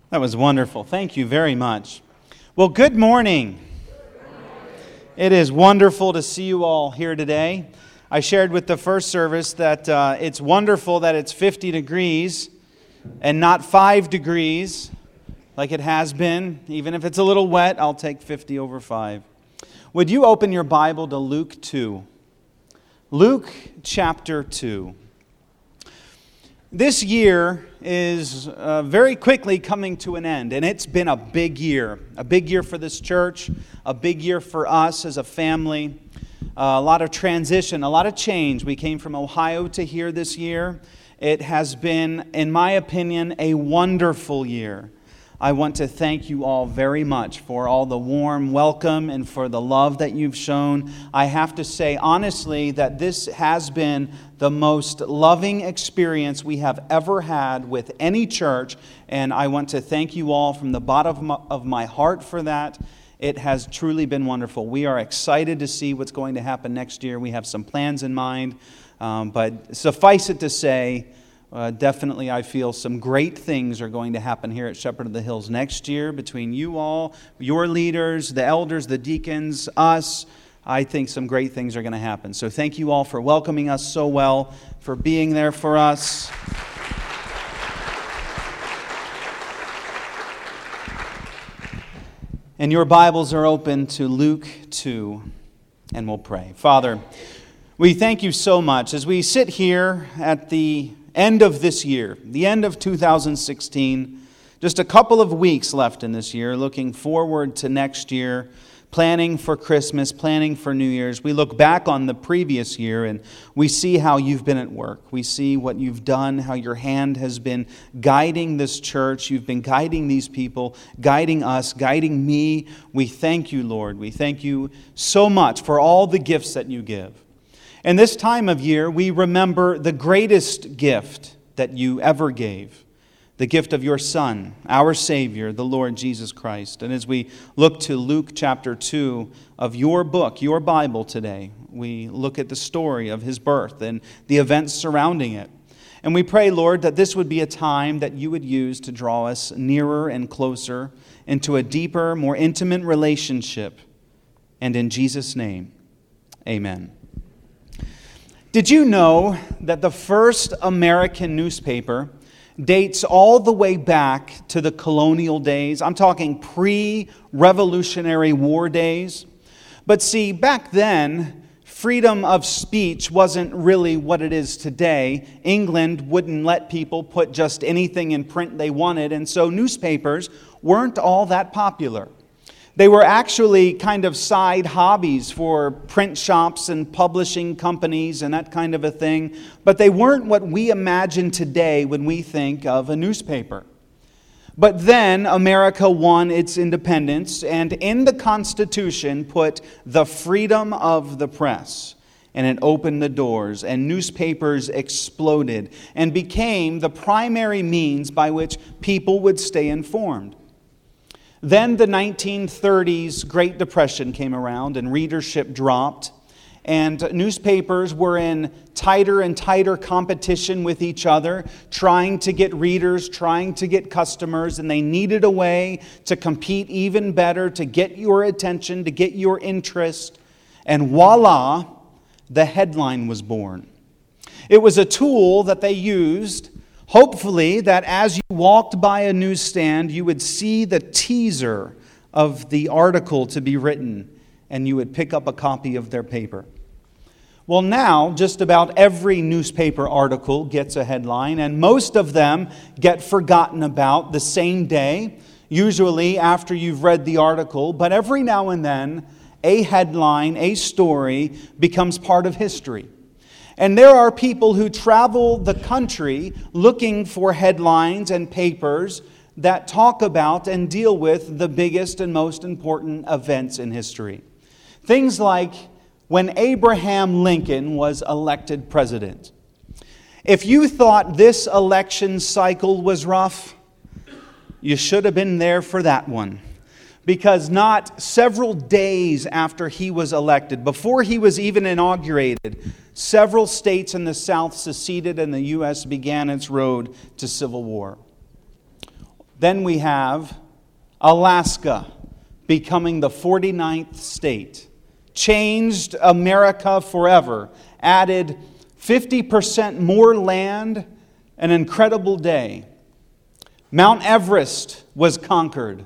That was wonderful. Thank you very much. Well, good morning. It is wonderful to see you all here today. I shared with the first service that it's wonderful that it's 50 degrees and not 5 degrees like it has been. Even if it's a little wet, I'll take 50 over 5. Would you open your Bible to Luke 2? Luke chapter 2. This year is very quickly coming to an end, and it's been a big year for this church, a big year for us as a family, a lot of transition, a lot of change. We came from Ohio to here this year. It has been, in my opinion, a wonderful year. I want to thank you all very much for all the warm welcome and for the love that you've shown. I have to say, honestly, that this has been the most loving experience we have ever had with any church, and I want to thank you all from the bottom of my heart for that. It has truly been wonderful. We are excited to see what's going to happen next year. We have some plans in mind, but suffice it to say, definitely I feel some great things are going to happen here at Shepherd of the Hills next year between you all, your leaders, the elders, the deacons, us. I think some great things are going to happen. So thank you all for welcoming us so well, for being there for us. And your Bibles are open to Luke 2, and we'll pray. Father, we thank you so much as we sit here at the end of this year, the end of 2016, just a couple of weeks left in this year, looking forward to next year, planning for Christmas, planning for New Year's. We look back on the previous year and we see how you've been at work. We see what you've done, how your hand has been guiding this church. You've been guiding these people, guiding us, guiding me. We thank you, Lord. We thank you so much for all the gifts that you give. And this time of year, we remember the greatest gift that you ever gave, the gift of your Son, our Savior, the Lord Jesus Christ. And as we look to Luke chapter 2 of your book, your Bible today, we look at the story of his birth and the events surrounding it. And we pray, Lord, that this would be a time that you would use to draw us nearer and closer into a deeper, more intimate relationship. And in Jesus' name, amen. Did you know that the first American newspaper dates all the way back to the colonial days? I'm talking pre-Revolutionary War days. But see, back then, freedom of speech wasn't really what it is today. England wouldn't let people put just anything in print they wanted, and so newspapers weren't all that popular. They were actually kind of side hobbies for print shops and publishing companies and that kind of a thing. But they weren't what we imagine today when we think of a newspaper. But then America won its independence and in the Constitution put the freedom of the press. And it opened the doors and newspapers exploded and became the primary means by which people would stay informed. Then the 1930s Great Depression came around and readership dropped, and newspapers were in tighter and tighter competition with each other, trying to get readers, trying to get customers, and they needed a way to compete even better, to get your attention, to get your interest. And voila, the headline was born. It was a tool that they used, hopefully, that as you walked by a newsstand, you would see the teaser of the article to be written, and you would pick up a copy of their paper. Well, now, just about every newspaper article gets a headline, and most of them get forgotten about the same day, usually after you've read the article, but every now and then, a headline, a story, becomes part of history. And there are people who travel the country looking for headlines and papers that talk about and deal with the biggest and most important events in history. Things like when Abraham Lincoln was elected president. If you thought this election cycle was rough, you should have been there for that one. Because not several days after he was elected, before he was even inaugurated, several states in the South seceded and the U.S. began its road to civil war. Then we have Alaska becoming the 49th state. Changed America forever. Added 50% more land. An incredible day. Mount Everest was conquered.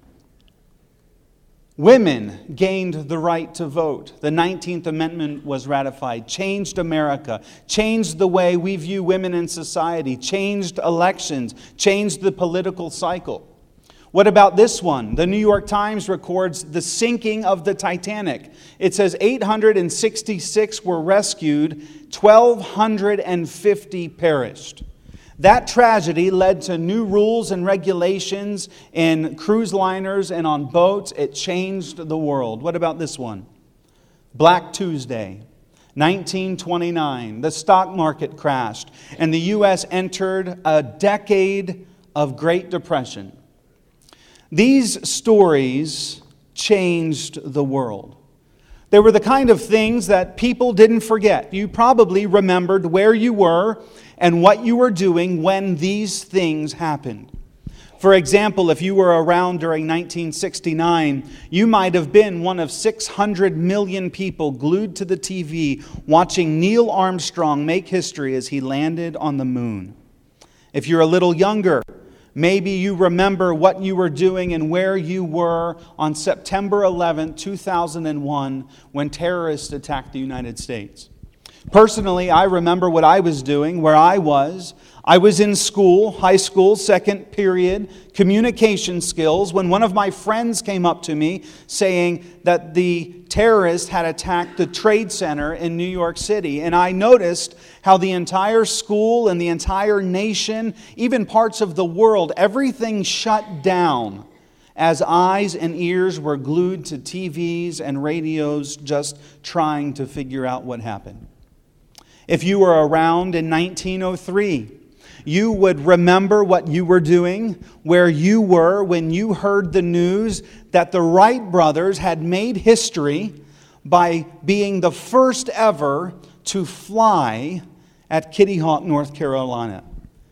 Women gained the right to vote. The 19th Amendment was ratified. Changed America. Changed the way we view women in society. Changed elections. Changed the political cycle. What about this one? The New York Times records the sinking of the Titanic. It says 866 were rescued, 1,250 perished. That tragedy led to new rules and regulations in cruise liners and on boats. It changed the world. What about this one? Black Tuesday, 1929. The stock market crashed, and the U.S. entered a decade of Great Depression. These stories changed the world. They were the kind of things that people didn't forget. You probably remembered where you were and what you were doing when these things happened. For example, if you were around during 1969, you might have been one of 600 million people glued to the TV watching Neil Armstrong make history as he landed on the moon. If you're a little younger, maybe you remember what you were doing and where you were on September 11, 2001, when terrorists attacked the United States. Personally, I remember what I was doing, where I was. I was in school, high school, second period, communication skills, when one of my friends came up to me saying that the terrorists had attacked the Trade Center in New York City. And I noticed how the entire school and the entire nation, even parts of the world, everything shut down as eyes and ears were glued to TVs and radios just trying to figure out what happened. If you were around in 1903, you would remember what you were doing, where you were when you heard the news that the Wright brothers had made history by being the first ever to fly at Kitty Hawk, North Carolina.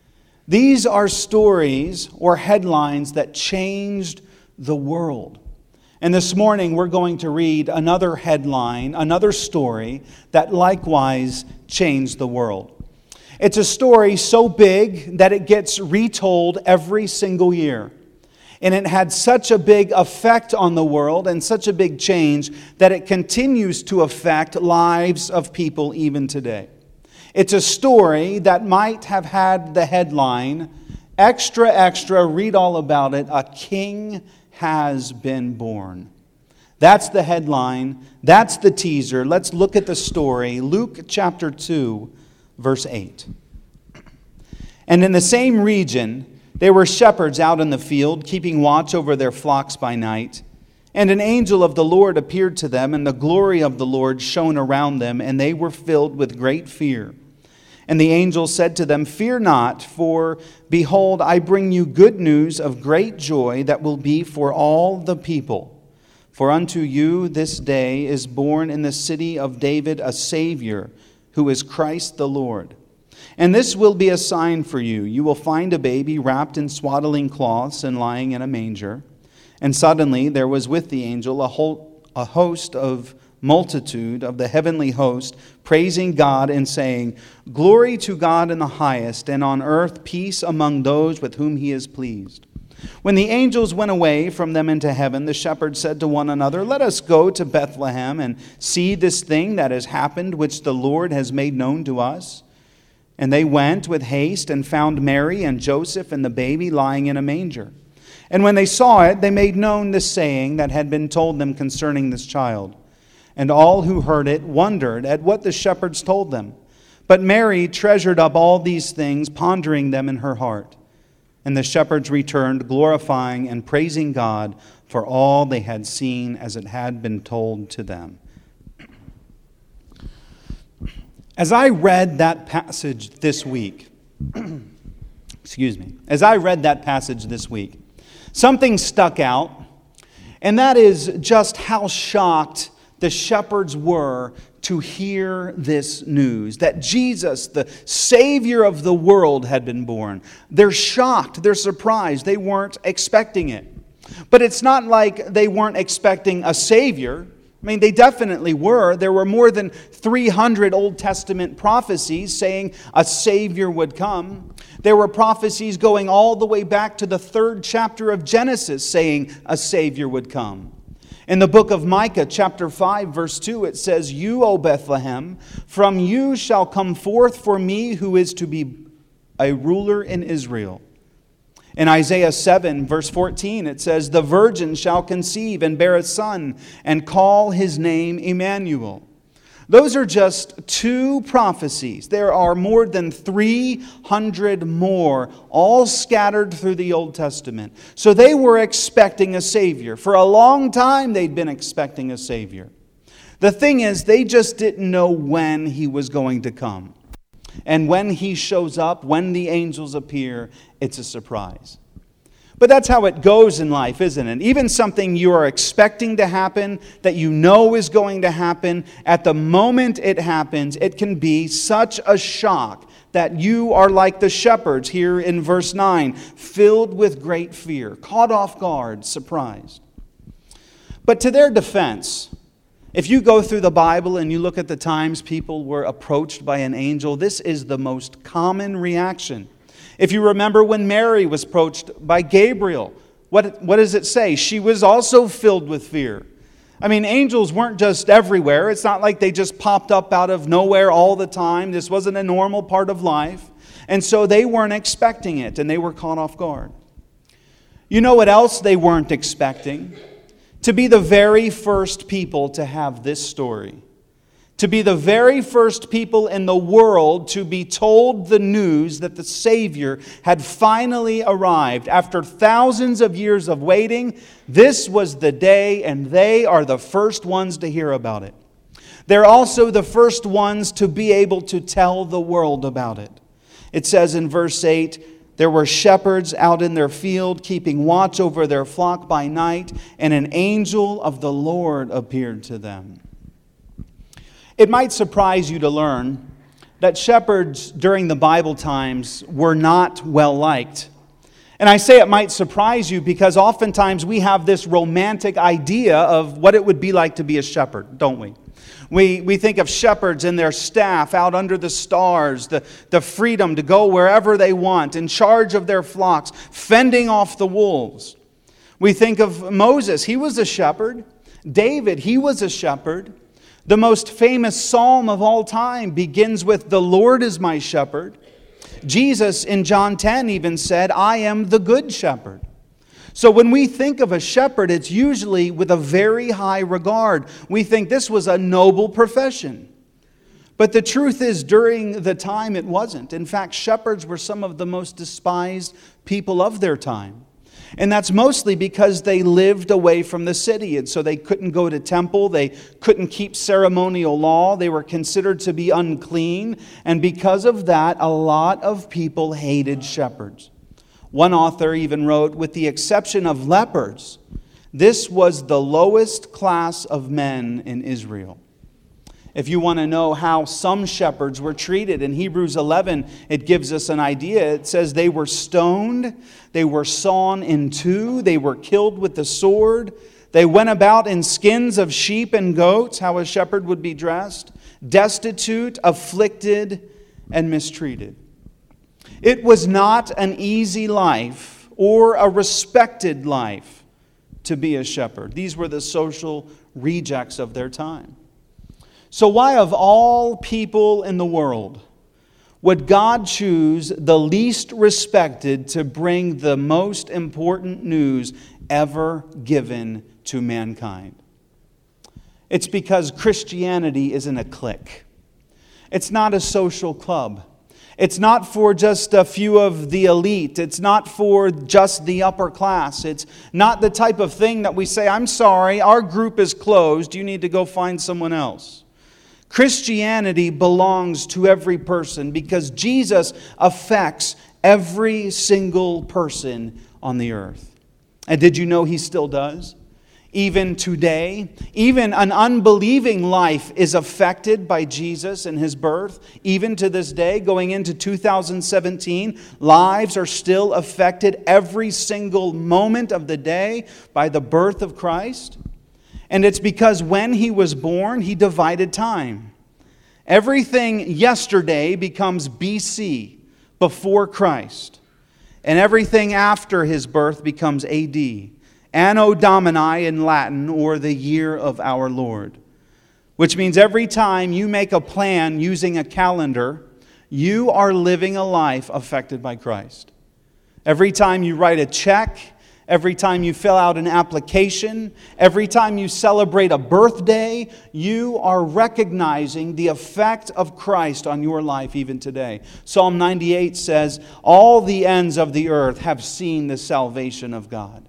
These are stories or headlines that changed the world. And this morning we're going to read another headline, another story that likewise changed the world. It's a story so big that it gets retold every single year. And it had such a big effect on the world and such a big change that it continues to affect lives of people even today. It's a story that might have had the headline, extra, extra, read all about it, a king has been born. That's the headline. That's the teaser. Let's look at the story. Luke chapter 2, verse 8. And in the same region, there were shepherds out in the field, keeping watch over their flocks by night. And an angel of the Lord appeared to them, and the glory of the Lord shone around them, and they were filled with great fear. And the angel said to them, "Fear not, for behold, I bring you good news of great joy that will be for all the people. For unto you this day is born in the city of David a Savior, who is Christ the Lord. And this will be a sign for you. You will find a baby wrapped in swaddling cloths and lying in a manger." And suddenly there was with the angel a host of multitude of the heavenly host, praising God and saying, "Glory to God in the highest, and on earth peace among those with whom he is pleased." When the angels went away from them into heaven, the shepherds said to one another, "Let us go to Bethlehem and see this thing that has happened, which the Lord has made known to us." And they went with haste and found Mary and Joseph and the baby lying in a manger. And when they saw it, they made known the saying that had been told them concerning this child. And all who heard it wondered at what the shepherds told them. But Mary treasured up all these things, pondering them in her heart. And the shepherds returned, glorifying and praising God for all they had seen as it had been told to them. As I read that passage this week, something stuck out, and that is just how shocked the shepherds were to hear this news, that Jesus, the Savior of the world, had been born. They're shocked, they're surprised, they weren't expecting it. But it's not like they weren't expecting a Savior. I mean, they definitely were. There were more than 300 Old Testament prophecies saying a Savior would come. There were prophecies going all the way back to the 3rd chapter of Genesis saying a Savior would come. In the book of Micah, chapter 5, verse 2, it says, "You, O Bethlehem, from you shall come forth for me who is to be a ruler in Israel." In Isaiah 7, verse 14, it says, "The virgin shall conceive and bear a son, and call his name Emmanuel." Those are just 2 prophecies. There are more than 300 more, all scattered through the Old Testament. So they were expecting a Savior. For a long time, they'd been expecting a Savior. The thing is, they just didn't know when He was going to come. And when He shows up, when the angels appear, it's a surprise. But that's how it goes in life, isn't it? Even something you are expecting to happen, that you know is going to happen, at the moment it happens, it can be such a shock that you are like the shepherds here in verse 9, filled with great fear, caught off guard, surprised. But to their defense, if you go through the Bible and you look at the times people were approached by an angel, this is the most common reaction. If you remember when Mary was approached by Gabriel, what does it say? She was also filled with fear. I mean, angels weren't just everywhere. It's not like they just popped up out of nowhere all the time. This wasn't a normal part of life. And so they weren't expecting it, and they were caught off guard. You know what else they weren't expecting? To be the very first people to have this story. To be the very first people in the world to be told the news that the Savior had finally arrived. After thousands of years of waiting, this was the day, and they are the first ones to hear about it. They're also the first ones to be able to tell the world about it. It says in verse 8, "There were shepherds out in their field, keeping watch over their flock by night, and an angel of the Lord appeared to them." It might surprise you to learn that shepherds during the Bible times were not well liked. And I say it might surprise you because oftentimes we have this romantic idea of what it would be like to be a shepherd, don't we? We think of shepherds and their staff out under the stars, the freedom to go wherever they want, in charge of their flocks, fending off the wolves. We think of Moses, he was a shepherd. David, he was a shepherd. The most famous psalm of all time begins with, "The Lord is my shepherd." Jesus in John 10 even said, "I am the good shepherd." So when we think of a shepherd, it's usually with a very high regard. We think this was a noble profession. But the truth is, during the time it wasn't. In fact, shepherds were some of the most despised people of their time. And that's mostly because they lived away from the city. And so they couldn't go to temple. They couldn't keep ceremonial law. They were considered to be unclean. And because of that, a lot of people hated shepherds. One author even wrote, "With the exception of lepers, this was the lowest class of men in Israel." If you want to know how some shepherds were treated, in Hebrews 11, it gives us an idea. It says they were stoned, they were sawn in two, they were killed with the sword, they went about in skins of sheep and goats, how a shepherd would be dressed, destitute, afflicted, and mistreated. It was not an easy life or a respected life to be a shepherd. These were the social rejects of their time. So why, of all people in the world, would God choose the least respected to bring the most important news ever given to mankind? It's because Christianity isn't a clique. It's not a social club. It's not for just a few of the elite. It's not for just the upper class. It's not the type of thing that we say, "I'm sorry, our group is closed. You need to go find someone else." Christianity belongs to every person because Jesus affects every single person on the earth. And did you know He still does? Even today, even an unbelieving life is affected by Jesus and his birth. Even to this day, going into 2017, lives are still affected every single moment of the day by the birth of Christ. And it's because when he was born, he divided time. Everything yesterday becomes BC, before Christ. And everything after his birth becomes AD. Anno Domini in Latin, or the year of our Lord. Which means every time you make a plan using a calendar, you are living a life affected by Christ. Every time you write a check, every time you fill out an application, every time you celebrate a birthday, you are recognizing the effect of Christ on your life even today. Psalm 98 says, "All the ends of the earth have seen the salvation of God."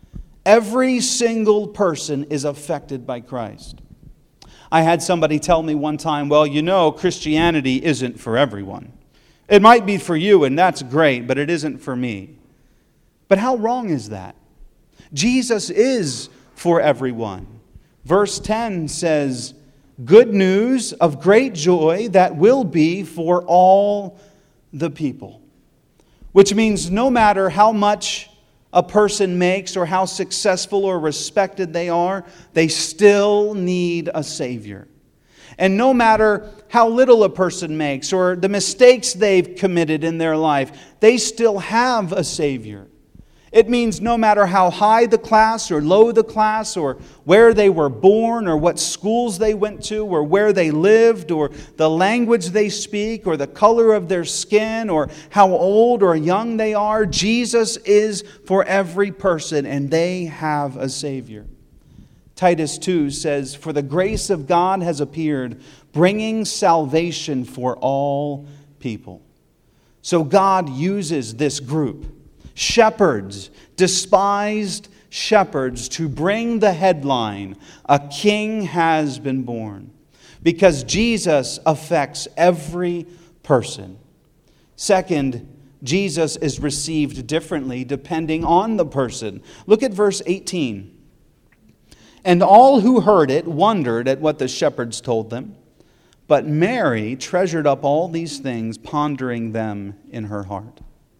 Every single person is affected by Christ. I had somebody tell me one time, well, you know, Christianity isn't for everyone. It might be for you, and that's great, but it isn't for me. But how wrong is that? Jesus is for everyone. Verse 10 says, "Good news of great joy that will be for all the people." Which means no matter how much a person makes or how successful or respected they are, they still need a Savior. And no matter how little a person makes or the mistakes they've committed in their life, they still have a Savior. It means no matter how high the class or low the class or where they were born or what schools they went to or where they lived or the language they speak or the color of their skin or how old or young they are, Jesus is for every person and they have a Savior. Titus 2 says, "For the grace of God has appeared, bringing salvation for all people." So God uses this group, shepherds, despised shepherds, to bring the headline, "A king has been born," because Jesus affects every person. Second, Jesus is received differently depending on the person. Look at verse 18. "And all who heard it wondered at what the shepherds told them. But Mary treasured up all these things, pondering them in her heart."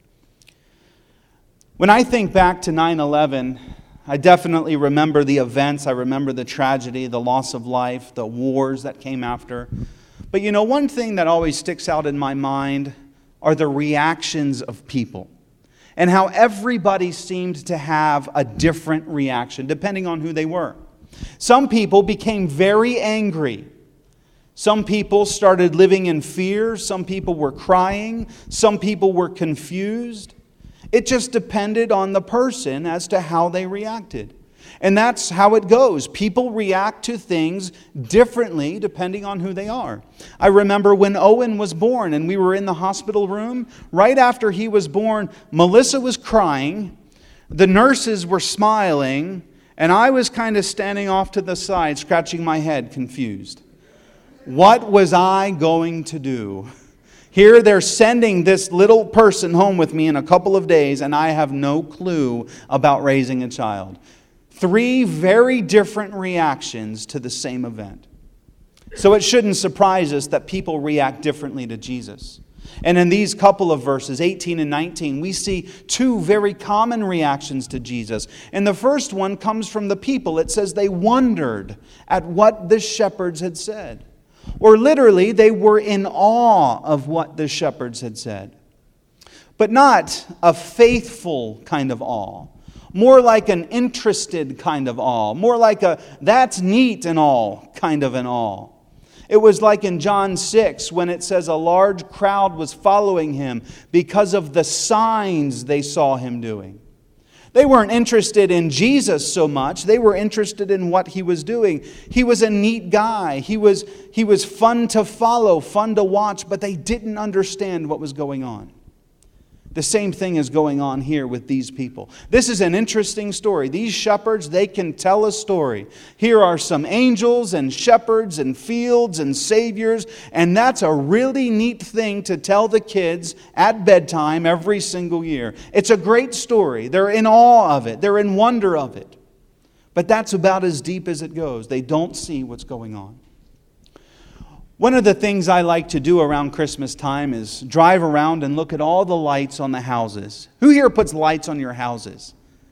When I think back to 9/11, I definitely remember the events. I remember the tragedy, the loss of life, the wars that came after. But you know, one thing that always sticks out in my mind are the reactions of people. And how everybody seemed to have a different reaction, depending on who they were. Some people became very angry. Some people started living in fear. Some people were crying. Some people were confused. It just depended on the person as to how they reacted. And that's how it goes. People react to things differently depending on who they are. I remember when Owen was born and we were in the hospital room. Right after he was born, Melissa was crying. The nurses were smiling. And I was kind of standing off to the side, scratching my head, confused. What was I going to do? Here they're sending this little person home with me in a couple of days, and I have no clue about raising a child. 3 very different reactions to the same event. So it shouldn't surprise us that people react differently to Jesus. And in these couple of verses, 18 and 19, we see 2 very common reactions to Jesus. And the first one comes from the people. It says they wondered at what the shepherds had said. Or literally, they were in awe of what the shepherds had said. But not a faithful kind of awe. More like an interested kind of awe. More like a, that's neat and all kind of an awe. It was like in John 6 when it says a large crowd was following him because of the signs they saw him doing. They weren't interested in Jesus so much. They were interested in what he was doing. He was a neat guy. He was fun to follow, fun to watch, but they didn't understand what was going on. The same thing is going on here with these people. This is an interesting story. These shepherds, they can tell a story. Here are some angels and shepherds and fields and saviors, and that's a really neat thing to tell the kids at bedtime every single year. It's a great story. They're in awe of it. They're in wonder of it. But that's about as deep as it goes. They don't see what's going on. One of the things I like to do around Christmas time is drive around and look at all the lights on the houses. Who here puts lights on your houses?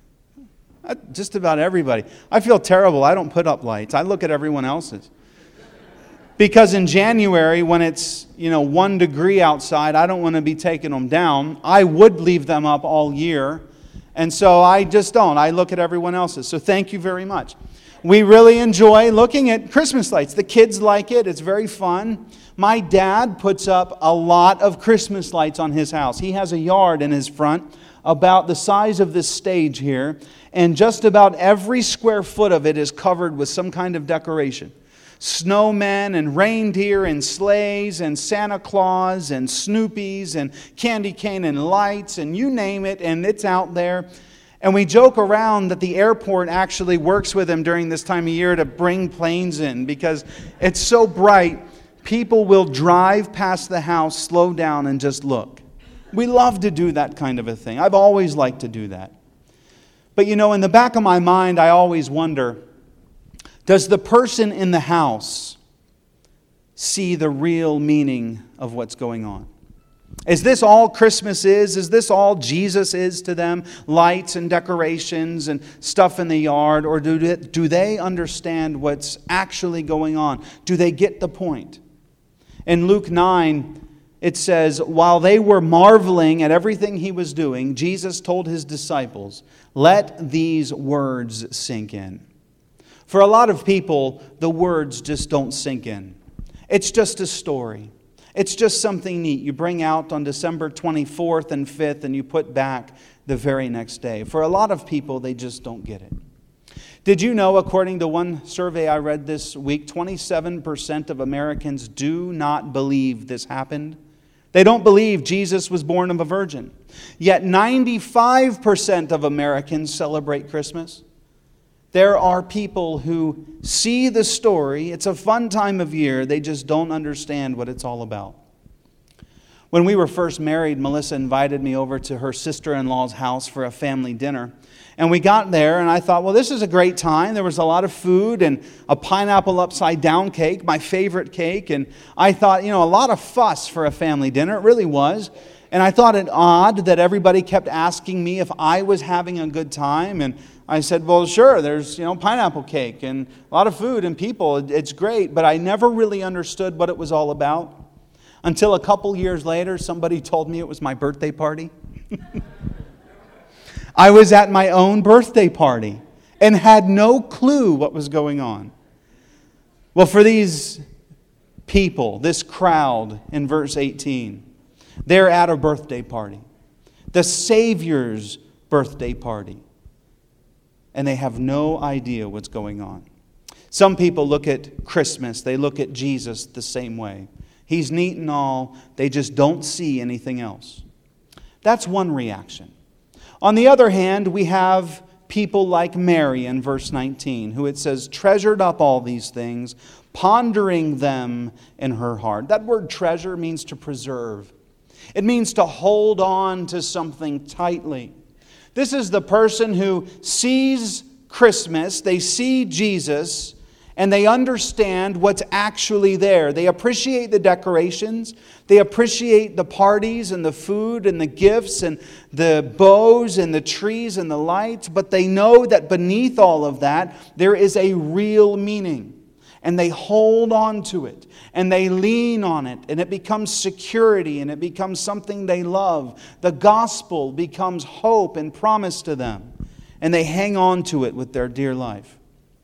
Just about everybody. I feel terrible. I don't put up lights. I look at everyone else's. Because in January, when it's 1 degree outside, I don't want to be taking them down. I would leave them up all year. And so I just don't. I look at everyone else's. So thank you very much. We really enjoy looking at Christmas lights. The kids like it. It's very fun. My dad puts up a lot of Christmas lights on his house. He has a yard in his front about the size of this stage here. And just about every square foot of it is covered with some kind of decoration. Snowmen and reindeer and sleighs and Santa Claus and Snoopies and candy cane and lights and you name it, and it's out there. And we joke around that the airport actually works with them during this time of year to bring planes in because it's so bright. People will drive past the house, slow down, and just look. We love to do that kind of a thing. I've always liked to do that. But in the back of my mind, I always wonder, does the person in the house see the real meaning of what's going on? Is this all Christmas is? Is this all Jesus is to them? Lights and decorations and stuff in the yard? Or do they understand what's actually going on? Do they get the point? In Luke 9, it says, while they were marveling at everything he was doing, Jesus told his disciples, let these words sink in. For a lot of people, the words just don't sink in. It's just a story. It's just something neat you bring out on December 24th and 5th and you put back the very next day. For a lot of people, they just don't get it. Did you know, according to one survey I read this week, 27% of Americans do not believe this happened? They don't believe Jesus was born of a virgin. Yet 95% of Americans celebrate Christmas. There are people who see the story. It's a fun time of year. They just don't understand what it's all about. When we were first married, Melissa invited me over to her sister-in-law's house for a family dinner. And we got there, and I thought, well, this is a great time. There was a lot of food and a pineapple upside-down cake, my favorite cake. And I thought, a lot of fuss for a family dinner. It really was. And I thought it odd that everybody kept asking me if I was having a good time. And I said, well, sure, there's, pineapple cake and a lot of food and people. It's great. But I never really understood what it was all about until a couple years later, somebody told me it was my birthday party. I was at my own birthday party and had no clue what was going on. Well, for these people, this crowd in verse 18, they're at a birthday party, the Savior's birthday party, and they have no idea what's going on. Some people look at Christmas, they look at Jesus the same way. He's neat and all, they just don't see anything else. That's one reaction. On the other hand, we have people like Mary in verse 19, who it says, treasured up all these things, pondering them in her heart. That word treasure means to preserve. It means to hold on to something tightly. This is the person who sees Christmas, they see Jesus, and they understand what's actually there. They appreciate the decorations. They appreciate the parties and the food and the gifts and the bows and the trees and the lights. But they know that beneath all of that, there is a real meaning. And they hold on to it. And they lean on it. And it becomes security. And it becomes something they love. The gospel becomes hope and promise to them. And they hang on to it with their dear life.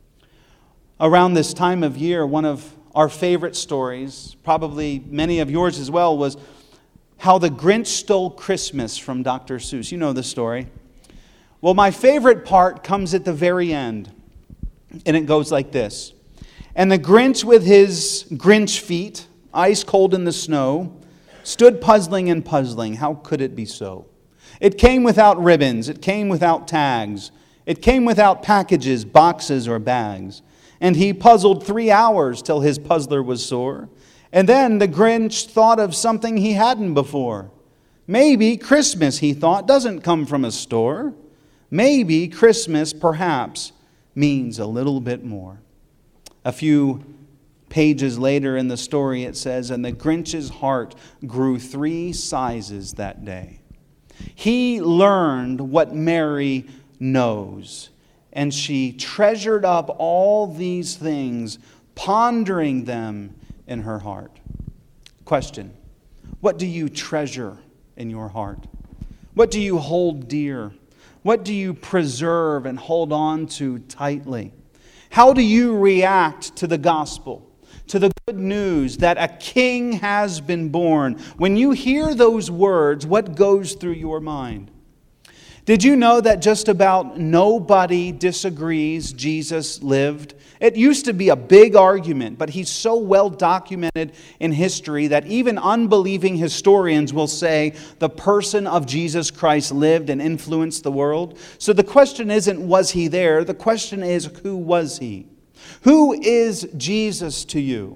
Around this time of year, one of our favorite stories, probably many of yours as well, was How the Grinch Stole Christmas from Dr. Seuss. You know the story. Well, my favorite part comes at the very end. And it goes like this. And the Grinch with his Grinch feet, ice cold in the snow, stood puzzling and puzzling. How could it be so? It came without ribbons. It came without tags. It came without packages, boxes, or bags. And he puzzled 3 hours till his puzzler was sore. And then the Grinch thought of something he hadn't before. Maybe Christmas, he thought, doesn't come from a store. Maybe Christmas, perhaps, means a little bit more. A few pages later in the story it says, "And the Grinch's heart grew 3 sizes that day. He learned what Mary knows, and she treasured up all these things, pondering them in her heart." Question: what do you treasure in your heart? What do you hold dear? What do you preserve and hold on to tightly? How do you react to the gospel, to the good news that a king has been born? When you hear those words, what goes through your mind? Did you know that just about nobody disagrees Jesus lived? It used to be a big argument, but he's so well documented in history that even unbelieving historians will say the person of Jesus Christ lived and influenced the world. So the question isn't, was he there? The question is, who was he? Who is Jesus to you?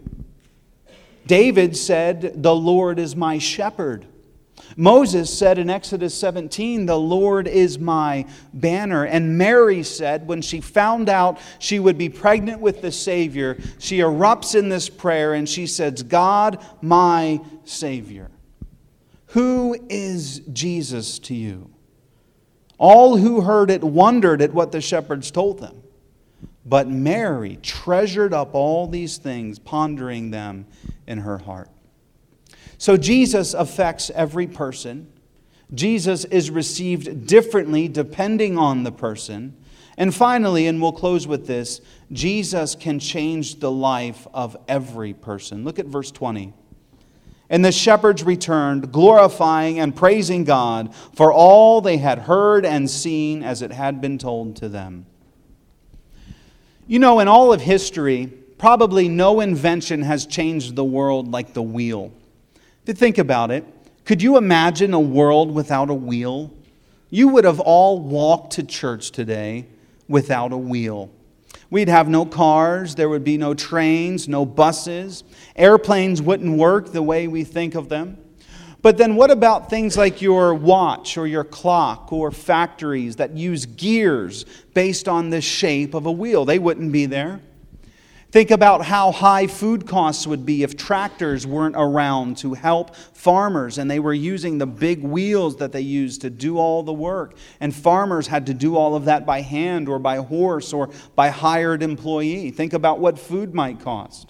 David said, "The Lord is my shepherd." Moses said in Exodus 17, "The Lord is my banner." And Mary said, when she found out she would be pregnant with the Savior, she erupts in this prayer and she says, "God, my Savior." Who is Jesus to you? All who heard it wondered at what the shepherds told them. But Mary treasured up all these things, pondering them in her heart. So Jesus affects every person. Jesus is received differently depending on the person. And finally, and we'll close with this, Jesus can change the life of every person. Look at verse 20. "And the shepherds returned, glorifying and praising God for all they had heard and seen as it had been told to them." You know, in all of history, probably no invention has changed the world like the wheel. To think about it, could you imagine a world without a wheel? You would have all walked to church today without a wheel. We'd have no cars, there would be no trains, no buses. Airplanes wouldn't work the way we think of them. But then what about things like your watch or your clock or factories that use gears based on the shape of a wheel? They wouldn't be there. Think about how high food costs would be if tractors weren't around to help farmers and they were using the big wheels that they used to do all the work. And farmers had to do all of that by hand or by horse or by hired employee. Think about what food might cost.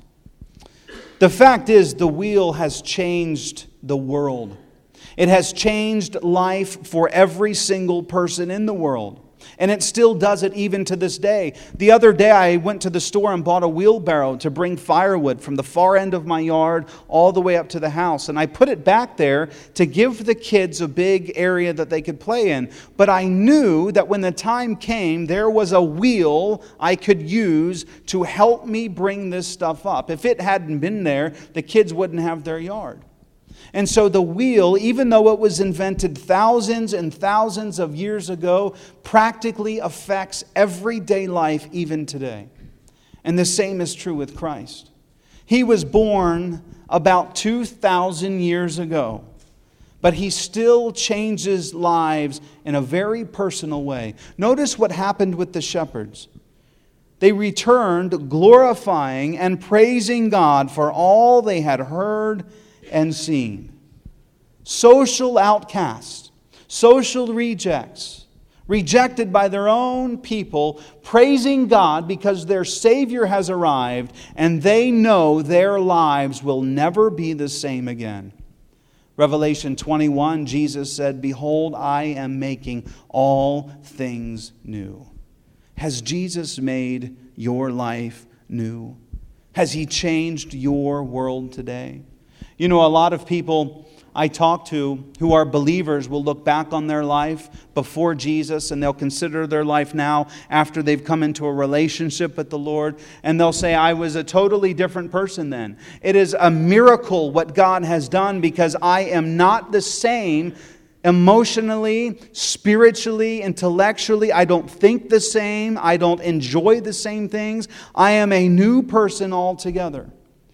The fact is, the wheel has changed the world. It has changed life for every single person in the world. And it still does it even to this day. The other day I went to the store and bought a wheelbarrow to bring firewood from the far end of my yard all the way up to the house. And I put it back there to give the kids a big area that they could play in. But I knew that when the time came, there was a wheel I could use to help me bring this stuff up. If it hadn't been there, the kids wouldn't have their yard. And so the wheel, even though it was invented thousands and thousands of years ago, practically affects everyday life even today. And the same is true with Christ. He was born about 2,000 years ago, but he still changes lives in a very personal way. Notice what happened with the shepherds. They returned glorifying and praising God for all they had heard and seen. Social outcasts, social rejects, rejected by their own people, praising God because their Savior has arrived and they know their lives will never be the same again. Revelation 21, Jesus said, "Behold, I am making all things new." Has Jesus made your life new? Has he changed your world today? You know, a lot of people I talk to who are believers will look back on their life before Jesus and they'll consider their life now after they've come into a relationship with the Lord, and they'll say, "I was a totally different person then." It is a miracle what God has done, because I am not the same emotionally, spiritually, intellectually. I don't think the same. I don't enjoy the same things. I am a new person altogether.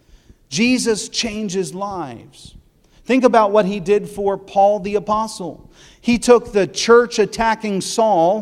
Jesus changes lives. Think about what he did for Paul the Apostle. He took the church attacking Saul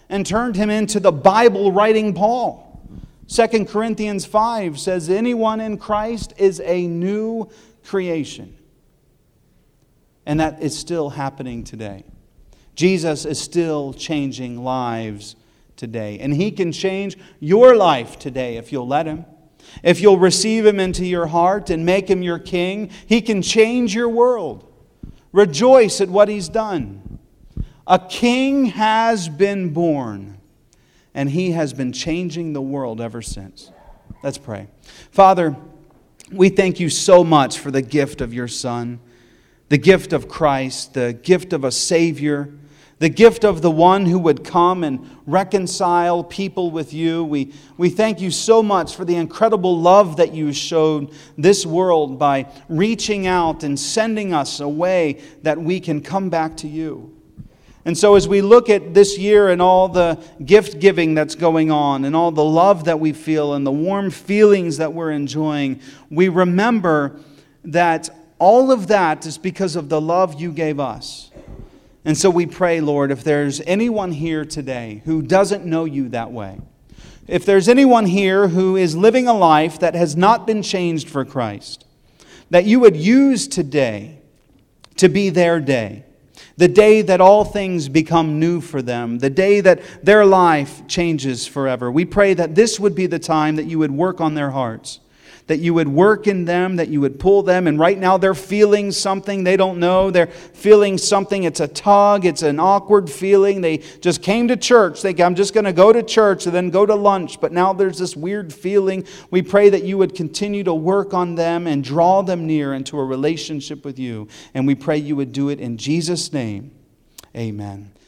and turned him into the Bible-writing Paul. 2 Corinthians 5 says, anyone in Christ is a new creation. And that is still happening today. Jesus is still changing lives today. And He can change your life today if you'll let Him. If you'll receive Him into your heart and make Him your King, He can change your world. Rejoice at what He's done. A King has been born, and He has been changing the world ever since. Let's pray. Father, we thank You so much for the gift of Your Son, the gift of Christ, the gift of a Savior, the gift of the one who would come and reconcile people with You. We thank You so much for the incredible love that You showed this world by reaching out and sending us a way that we can come back to You. And so as we look at this year and all the gift giving that's going on and all the love that we feel and the warm feelings that we're enjoying, we remember that all of that is because of the love You gave us. And so we pray, Lord, if there's anyone here today who doesn't know You that way, if there's anyone here who is living a life that has not been changed for Christ, that You would use today to be their day, the day that all things become new for them, the day that their life changes forever. We pray that this would be the time that You would work on their hearts, that You would work in them, that You would pull them. And right now they're feeling something they don't know. They're feeling something. It's a tug. It's an awkward feeling. They just came to church. Think, I'm just going to go to church and then go to lunch. But now there's this weird feeling. We pray that You would continue to work on them and draw them near into a relationship with You. And we pray You would do it in Jesus' name. Amen.